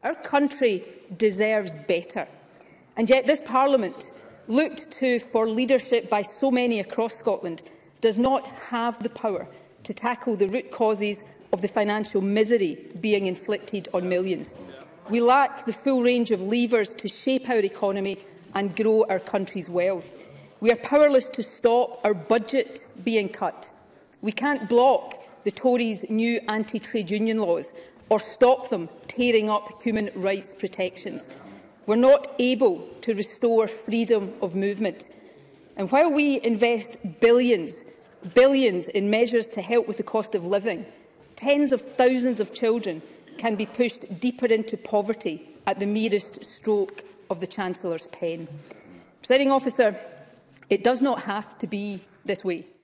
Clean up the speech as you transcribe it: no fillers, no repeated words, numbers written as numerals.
Our country deserves better. And yet this Parliament, looked to for leadership by so many across Scotland, does not have the power to tackle the root causes of the financial misery being inflicted on millions. We lack the full range of levers to shape our economy and grow our country's wealth. We are powerless to stop our budget being cut. We can't block the Tories' new anti-trade union laws or stop them tearing up human rights protections. We're not able to restore freedom of movement. And while we invest billions in measures to help with the cost of living, tens of thousands of children can be pushed deeper into poverty at the merest stroke of the Chancellor's pen. Presiding Officer, it does not have to be this way.